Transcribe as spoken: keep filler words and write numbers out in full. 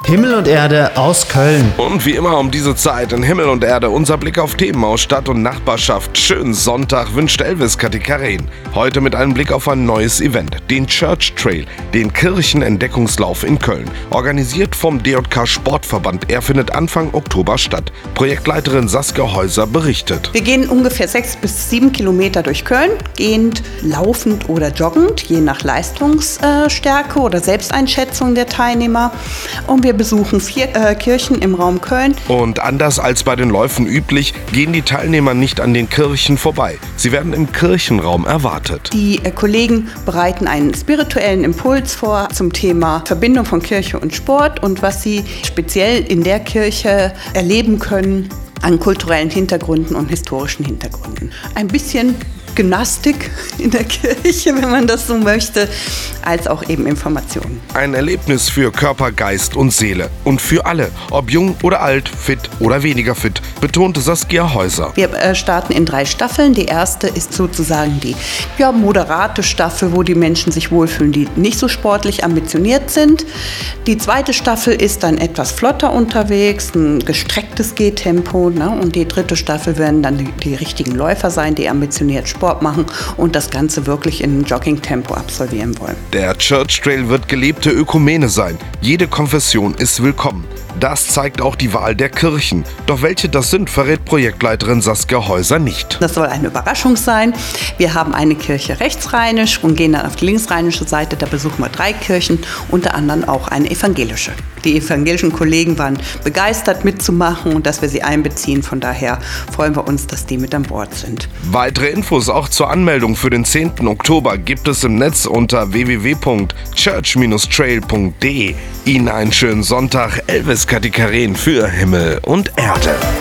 Himmel und Erde aus Köln. Und wie immer um diese Zeit in Himmel und Erde unser Blick auf Themen aus Stadt und Nachbarschaft. Schönen Sonntag wünscht Elvis Katikaren. Heute mit einem Blick auf ein neues Event, den Church Trail, den Kirchenentdeckungslauf in Köln. Organisiert vom D J K Sportverband. Er findet Anfang Oktober statt. Projektleiterin Saskia Häuser berichtet. Wir gehen ungefähr sechs bis sieben Kilometer durch Köln, gehend, laufend oder joggend, je nach Leistungsstärke oder Selbsteinschätzung der Teilnehmer. Und wir besuchen vier äh, Kirchen im Raum Köln. Und anders als bei den Läufen üblich, gehen die Teilnehmer nicht an den Kirchen vorbei. Sie werden im Kirchenraum erwartet. Die äh, Kollegen bereiten einen spirituellen Impuls vor zum Thema Verbindung von Kirche und Sport und was sie speziell in der Kirche erleben können an kulturellen Hintergründen und historischen Hintergründen. Ein bisschen Gymnastik in der Kirche, wenn man das so möchte, als auch eben Informationen. Ein Erlebnis für Körper, Geist und Seele. Und für alle, ob jung oder alt, fit oder weniger fit, betonte Saskia Häuser. Wir äh, starten in drei Staffeln. Die erste ist sozusagen die ja, moderate Staffel, wo die Menschen sich wohlfühlen, die nicht so sportlich ambitioniert sind. Die zweite Staffel ist dann etwas flotter unterwegs, ein gestrecktes Gehtempo. Ne? Und die dritte Staffel werden dann die, die richtigen Läufer sein, die ambitioniert Sport machen und das Ganze wirklich in Jogging-Tempo absolvieren wollen. Der Church Trail wird gelebte Ökumene sein. Jede Konfession ist willkommen. Das zeigt auch die Wahl der Kirchen. Doch welche das sind, verrät Projektleiterin Saskia Häuser nicht. Das soll eine Überraschung sein. Wir haben eine Kirche rechtsrheinisch und gehen dann auf die linksrheinische Seite. Da besuchen wir drei Kirchen, unter anderem auch eine evangelische. Die evangelischen Kollegen waren begeistert mitzumachen und dass wir sie einbeziehen. Von daher freuen wir uns, dass die mit an Bord sind. Weitere Infos auch zur Anmeldung für den zehnten Oktober gibt es im Netz unter w w w punkt church trail punkt d e. Ihnen einen schönen Sonntag. Elvis Katikaren für Himmel und Erde.